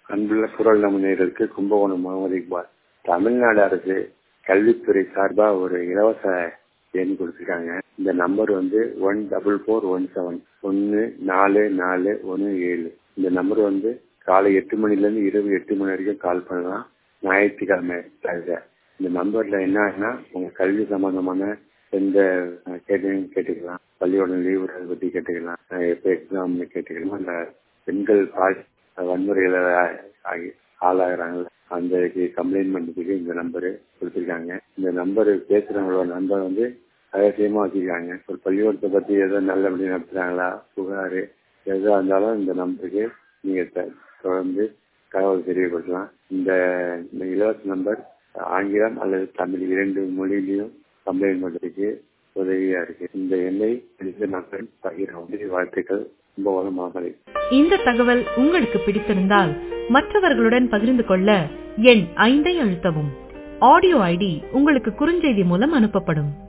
அன்புள்ள குரல் நேயர்களுக்கு கும்பகோணம் முகமது இக்பால். தமிழ்நாடு அரசு கல்வித்துறை சார்பா ஒரு இலவச எண் கொடுத்திருக்காங்க. இந்த நம்பர் 14417 144117. இந்த நம்பர் காலை 8 மணில இருந்து இரவு 8 மணி வரைக்கும் கால் பண்ணலாம். ஞாயிற்றுக்கிழமை தவிர. இந்த நம்பர்ல என்னன்னா உங்க கல்வி சம்பந்தமான எந்த கேட்டுக்கலாம், பள்ளியோட லீவு பத்தி கேட்டுக்கலாம், எப்ப எக்ஸாம் கேட்டுக்கலாம், அந்த பெண்கள் வன்முறையில ஆளாகிறாங்க அந்த கம்ப்ளைண்ட் பண்றதுக்கு இந்த நம்பரு கொடுத்திருக்காங்க. இந்த நம்பரு பேசுறவங்களோட நம்பர் ரகசியமா வச்சிருக்காங்க. ஒரு பள்ளிக்கூடத்தை பத்தி ஏதோ நல்லபடி நடத்துறாங்களா, புகாரு எதா இருந்தாலும் இந்த நம்பருக்கு நீங்க தொடர்ந்து தகவல் தெரியப்படுத்தலாம். இந்த இலவச நம்பர் ஆங்கிலம் அல்லது தமிழ் 2 மொழியிலையும் கம்ப்ளைண்ட் பண்றதுக்கு உதவியா இருக்கு. இந்த எண்ணை மக்கள் பகிர்ந்து வாழ்த்துக்கள். இந்த தகவல் உங்களுக்கு பிடித்திருந்தால் மற்றவர்களுடன் பகிர்ந்து கொள்ள எண் 5 அழுத்தவும். ஆடியோ ஐடி உங்களுக்கு குறுஞ்செய்தி மூலம் அனுப்பப்படும்.